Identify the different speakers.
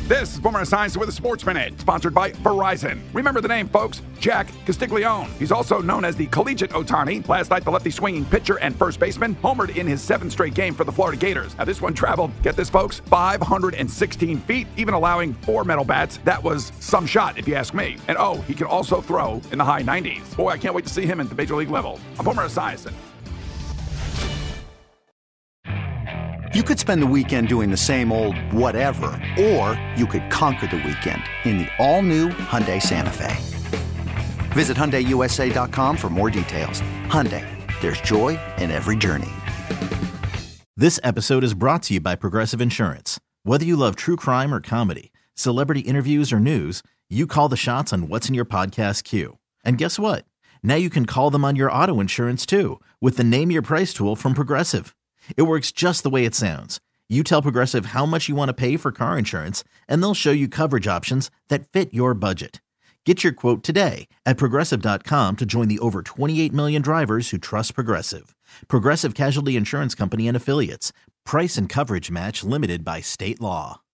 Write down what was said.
Speaker 1: This is Boomer Science with a Sports Minute, sponsored by Verizon. Remember the name, folks. Jack Castiglione. He's also known as the Collegiate Ohtani. Last night, the lefty swinging pitcher and first baseman homered in his 7th straight game for the Florida Gators. Now, this one traveled, get this, folks, 516 feet, even allowing 4 metal bats. That was some shot, if you ask me. And he can also throw in the high 90s. Boy, I can't wait to see him at the Major League level. I'm Boomer Esiason.
Speaker 2: You could spend the weekend doing the same old whatever, or you could conquer the weekend in the all-new Hyundai Santa Fe. Visit HyundaiUSA.com for more details. Hyundai, there's joy in every journey.
Speaker 3: This episode is brought to you by Progressive Insurance. Whether you love true crime or comedy, celebrity interviews or news, you call the shots on what's in your podcast queue. And guess what? Now you can call them on your auto insurance too, with the Name Your Price tool from Progressive. It works just the way it sounds. You tell Progressive how much you want to pay for car insurance, and they'll show you coverage options that fit your budget. Get your quote today at Progressive.com to join the over 28 million drivers who trust Progressive. Progressive Casualty Insurance Company and Affiliates. Price and coverage match limited by state law.